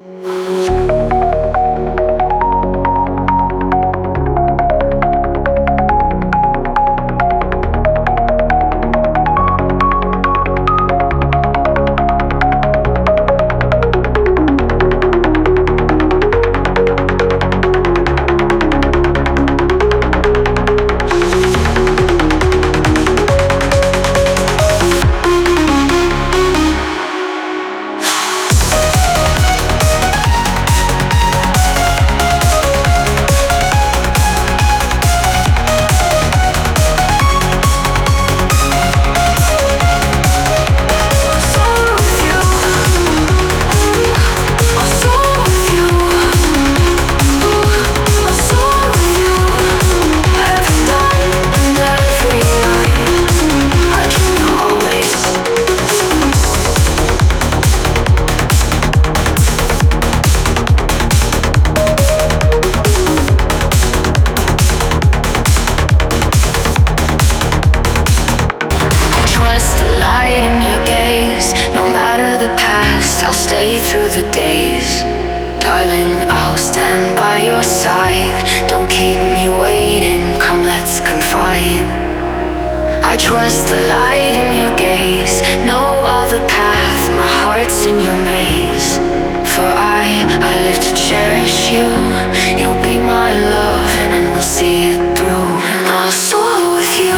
I'll stay through the days. Darling, I'll stand by your side. Don't keep me waiting, come let's confide. I trust the light in your gaze. No other path, my heart's in your maze. For I live to cherish you. You'll be my love and we'll see it through. And I'll soar with you.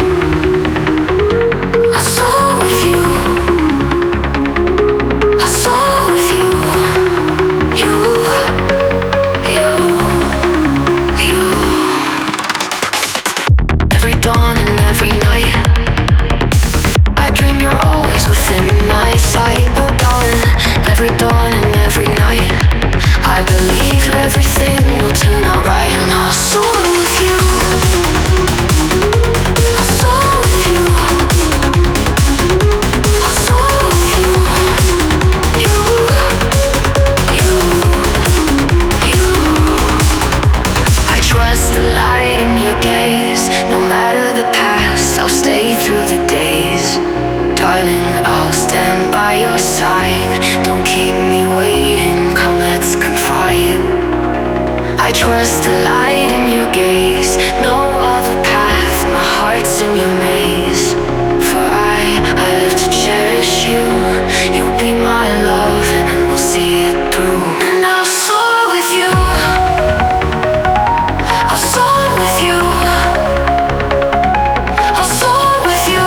I'll soar with you. Every dawn and every night, I believe everything will turn out right. And I'll soar with you. I'll soar with you. I'll soar with you. You. I trust the light in your gaze. No matter the past, I'll stay through the days. Darling, I'll stand by your side. Don't keep me waiting, come let's confide. I trust the light in your gaze. No other path, my heart's in your maze. For I live to cherish you. You'll be my love and we'll see it through. And I'll soar with you. I'll soar with you. I'll soar with you.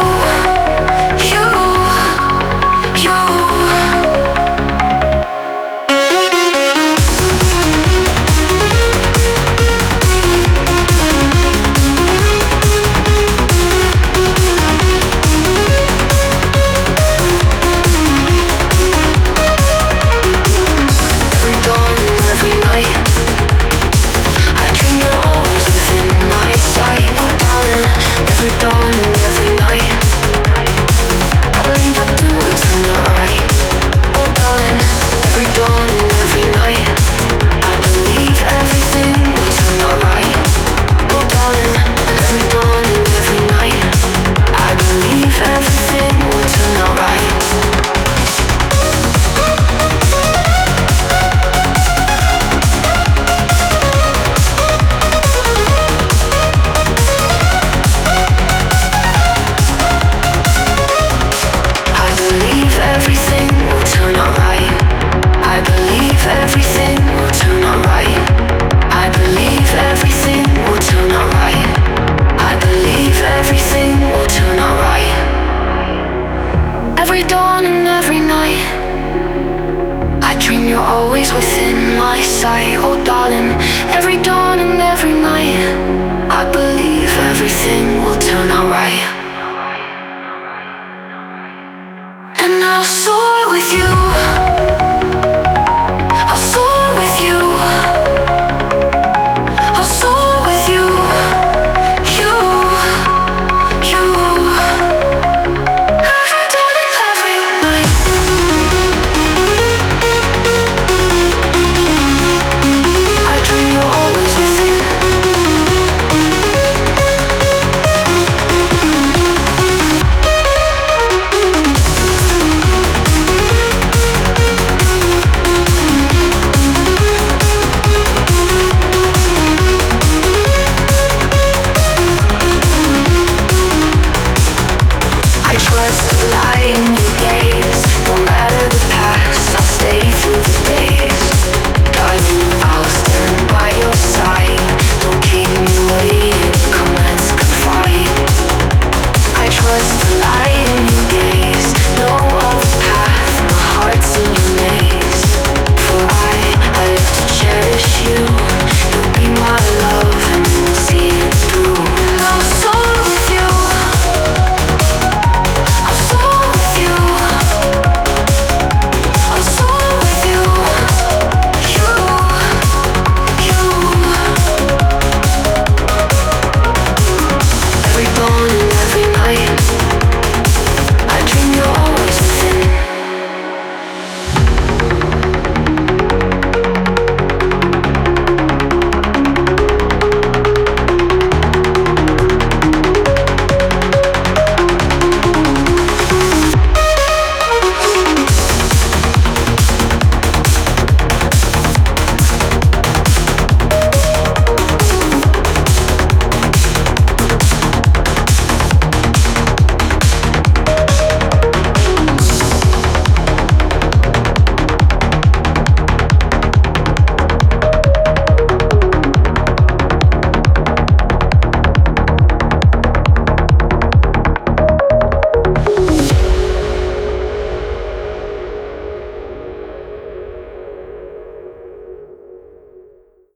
Always within my sight, oh darling. Every dawn and every night, I believe everything will turn out right. And I'll soar with you.